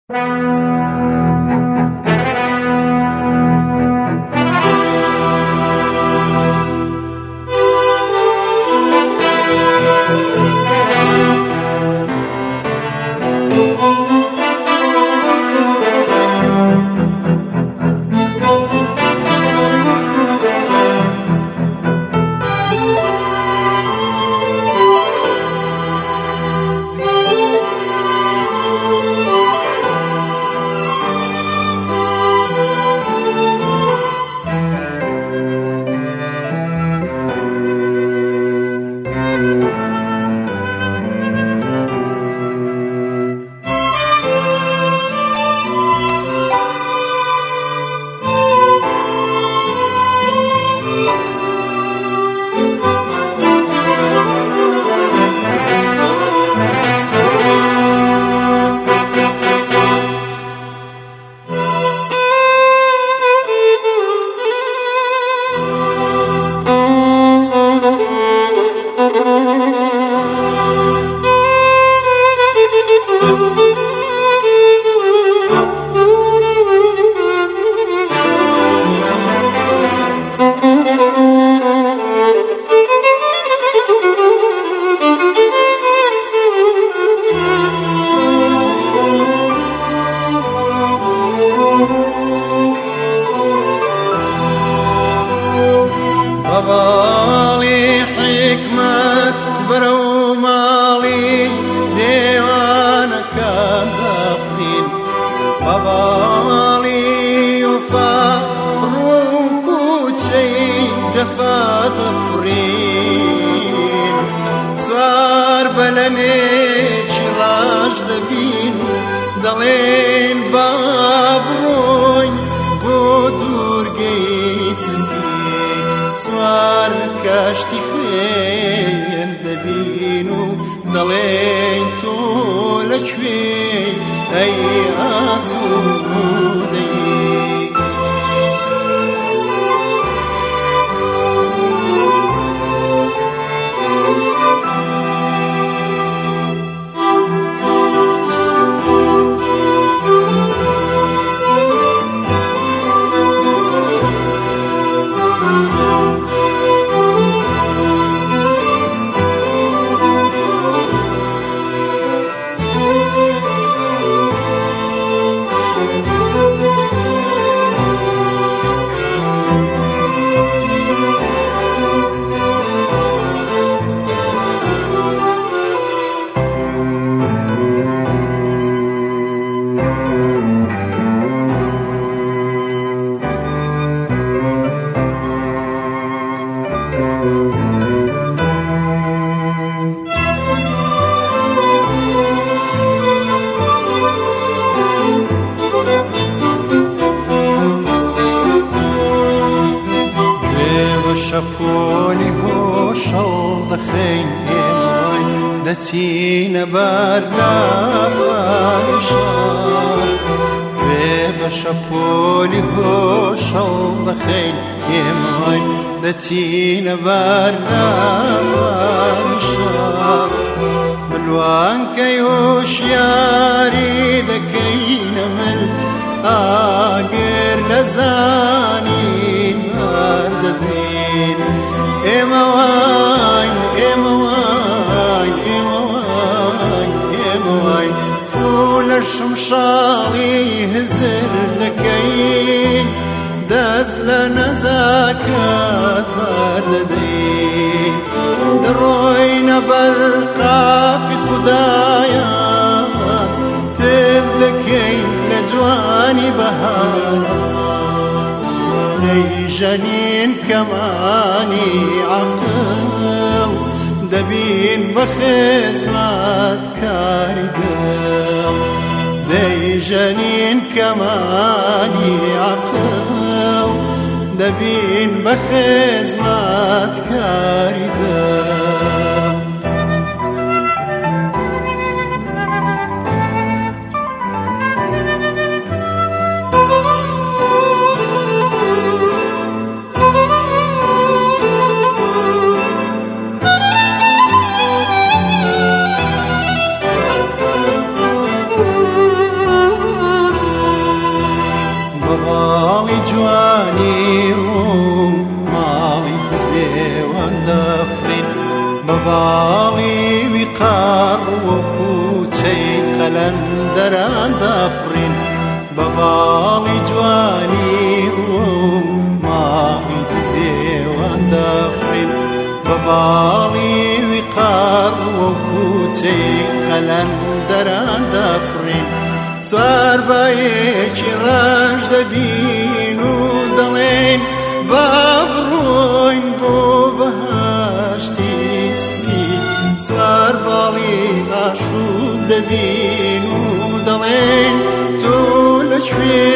بەڵی حکمت برو ماڵی دێوانەکان دەفرین بەڵی وفا ڕوو کوچەی جەفا دەفرین سوار بەلەمێکی ڕاش دەبین دەڵێن با بڕۆین بۆ دوورگەی سپی سوار کەشتی خوێن دەبین و دەڵێن تۆ لەکوێی ئەی ئاسوودەی شەپۆلی هۆشەڵ دەخەین ئێمەی دەچینە بەر ناخوانی شار گوێ بە شەپۆلی هۆشەڵ دەخەین ئێمەی دەچینە بەر ناخوانی شار ملوانکەی هۆشیاری دەکەینە من ئاگر لەزانین بەر دەدەین ئێمە واین ئێمە واین ئێمە واین ئێمە واین فوو لە شمشاڵی هزر دەکەین دەست لە نەزاکات بەردەدەین دەڕۆینە بەر قاپی خودایان تێب دەکەین لە جوانی بەهاران دەیژەنین کەمانی عەقڵ دەبین بە خێزمەت کاری دڵ دەیژەنین کەمانی عەقڵ دەبین بە خێزمەت کاری دڵ باڵی جوانی ڕوو ماڵی دزێوان دەفرین بە باڵی ویقار وەکو چەی قەلەندەران دەفرین بە باڵی جوانی ڕوو ماڵی دزێوان دەفرین بە باڵی ویقار وەکو چەی قەلەندەران دەفرین سوار بەیەکی ڕەش دەبین و دەڵێن با بڕۆین بۆ بەهەشتی سپین سوار باڵی ئاشوب دەبین و دەڵێن تۆ لەکوێ